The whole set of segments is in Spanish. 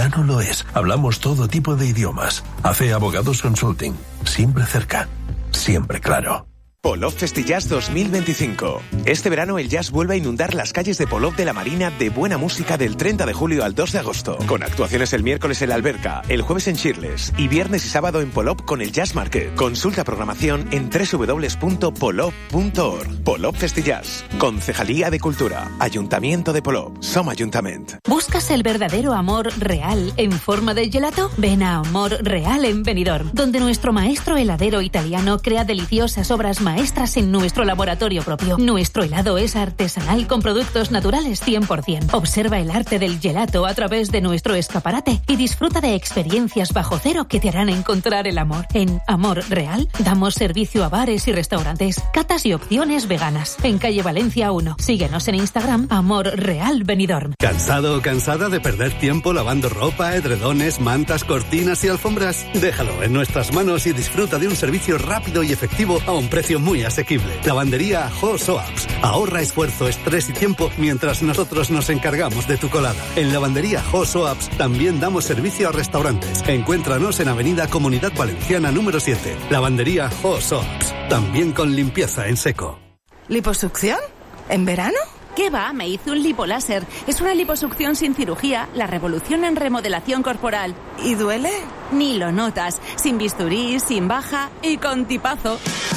ya no lo es. Hablamos todo tipo de idiomas. AC Abogados Consulting. Siempre cerca. Siempre claro. Polop Festijazz 2025. Este verano el jazz vuelve a inundar las calles de Polop de la Marina de buena música del 30 de julio al 2 de agosto. Con actuaciones el miércoles en la Alberca, el jueves en Shirles y viernes y sábado en Polop con el Jazz Market. Consulta programación en www.polop.org. Polop Festijazz. Concejalía de Cultura. Ayuntamiento de Polop. Som Ayuntament. ¿Buscas el verdadero amor real en forma de gelato? Ven a Amor Real en Benidorm, donde nuestro maestro heladero italiano crea deliciosas obras maestras en nuestro laboratorio propio. Nuestro helado es artesanal con productos naturales 100%. Observa el arte del gelato a través de nuestro escaparate y disfruta de experiencias bajo cero que te harán encontrar el amor. En Amor Real damos servicio a bares y restaurantes, catas y opciones veganas. En calle Valencia 1. Síguenos en Instagram, Amor Real Benidorm. ¿Cansado o cansada de perder tiempo lavando ropa, edredones, mantas, cortinas y alfombras? Déjalo en nuestras manos y disfruta de un servicio rápido y efectivo a un precio muy asequible. Lavandería Jo Soaps. Ahorra esfuerzo, estrés y tiempo mientras nosotros nos encargamos de tu colada. En Lavandería Jo Soaps también damos servicio a restaurantes. Encuéntranos en Avenida Comunidad Valenciana número 7. Lavandería Jo Soaps. También con limpieza en seco. ¿Liposucción? ¿En verano? ¿Qué va? Me hice un lipoláser. Es una liposucción sin cirugía, la revolución en remodelación corporal. ¿Y duele? Ni lo notas. Sin bisturí, sin baja y con tipazo.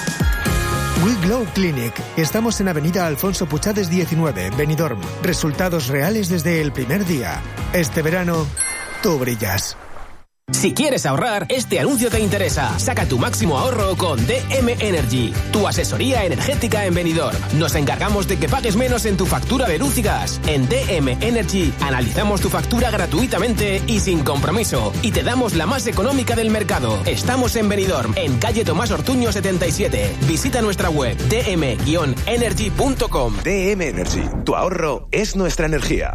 We Glow Clinic. Estamos en Avenida Alfonso Puchades 19, Benidorm. Resultados reales desde el primer día. Este verano, tú brillas. Si quieres ahorrar, este anuncio te interesa. Saca tu máximo ahorro con DM Energy, tu asesoría energética en Benidorm. Nos encargamos de que pagues menos en tu factura de luz y gas. En DM Energy analizamos tu factura gratuitamente y sin compromiso. Y te damos la más económica del mercado. Estamos en Benidorm, en calle Tomás Ortuño 77. Visita nuestra web dm-energy.com. DM Energy. Tu ahorro es nuestra energía.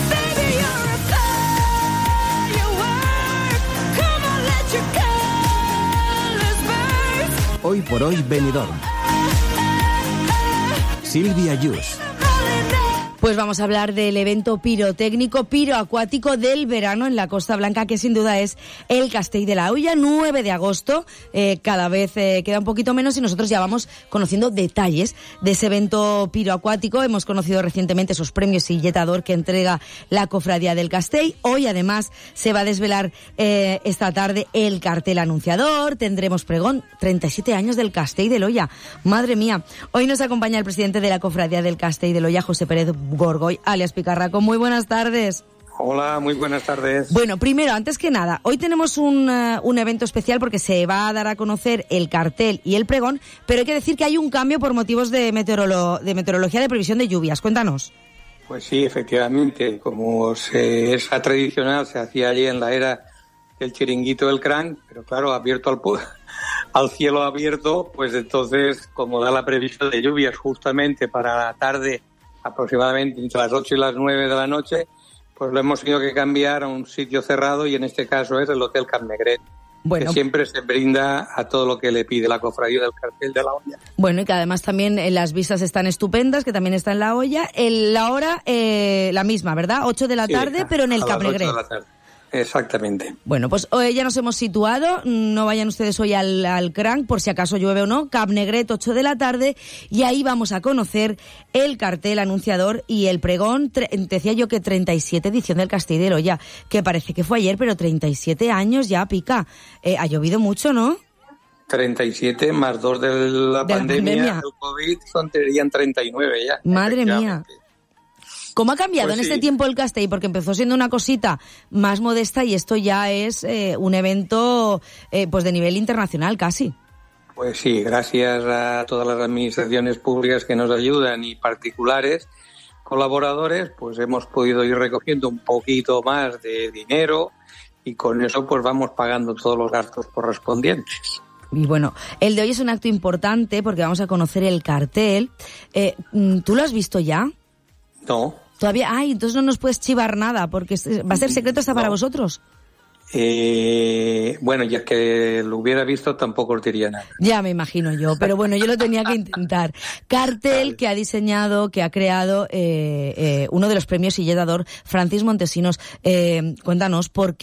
Hoy por hoy Benidorm. Silvia Yus. Pues vamos a hablar del evento pirotécnico, piroacuático del verano en la Costa Blanca, que sin duda es el Castell de la Hoya, 9 de agosto. Cada vez queda un poquito menos y nosotros ya vamos conociendo detalles de ese evento piroacuático. Hemos conocido recientemente esos premios Silleta d'Or que entrega la Cofradía del Castell. Hoy además se va a desvelar esta tarde el cartel anunciador. Tendremos pregón, 37 años del Castell de la Hoya. Madre mía. Hoy nos acompaña el presidente de la Cofradía del Castell de la Hoya, José Pérez Gorgoy, alias Picarraco. Muy buenas tardes. Hola, muy buenas tardes. Bueno, primero, antes que nada, hoy tenemos un evento especial porque se va a dar a conocer el cartel y el pregón, pero hay que decir que hay un cambio por motivos de meteorología, de previsión de lluvias. Cuéntanos. Pues sí, efectivamente, como es tradicional, se hacía allí en la era del chiringuito del Cranc, pero claro, abierto al cielo abierto, pues entonces, como da la previsión de lluvias justamente para la tarde, aproximadamente entre las 8 y las 9 de la noche, pues lo hemos tenido que cambiar a un sitio cerrado y en este caso es el Hotel Cap Negret, que siempre se brinda a todo lo que le pide la Cofradía del Cartel de la Hoya. Bueno, y que además también las vistas están estupendas, que también está en la Hoya. La hora, la misma, ¿verdad? 8 de la tarde, pero en el Cap Negret. 8 de la tarde. Exactamente. Bueno, pues hoy ya nos hemos situado, no vayan ustedes hoy al Cranc por si acaso llueve o no, Cap Negret, 8 de la tarde, y ahí vamos a conocer el cartel anunciador y el pregón, decía yo que 37 edición del Castell de la Hoya, que parece que fue ayer, pero 37 años ya, Pica. Ha llovido mucho, ¿no? 37 más 2 de la pandemia, del COVID, serían 39 ya. Madre mía. ¿Cómo ha cambiado en este tiempo el Castell? Porque empezó siendo una cosita más modesta y esto ya es un evento pues de nivel internacional casi. Pues sí, gracias a todas las administraciones públicas que nos ayudan y particulares, colaboradores, pues hemos podido ir recogiendo un poquito más de dinero y con eso pues vamos pagando todos los gastos correspondientes. Y bueno, el de hoy es un acto importante porque vamos a conocer el cartel. ¿Tú lo has visto ya? No. Todavía, entonces no nos puedes chivar nada, porque va a ser secreto hasta para vosotros. Bueno, ya que lo hubiera visto tampoco os diría nada. Ya me imagino yo, pero bueno, yo lo tenía que intentar. Cartel que ha diseñado, que ha creado uno de los premios Silleta d'Or, Francis Montesinos. Cuéntanos, ¿por qué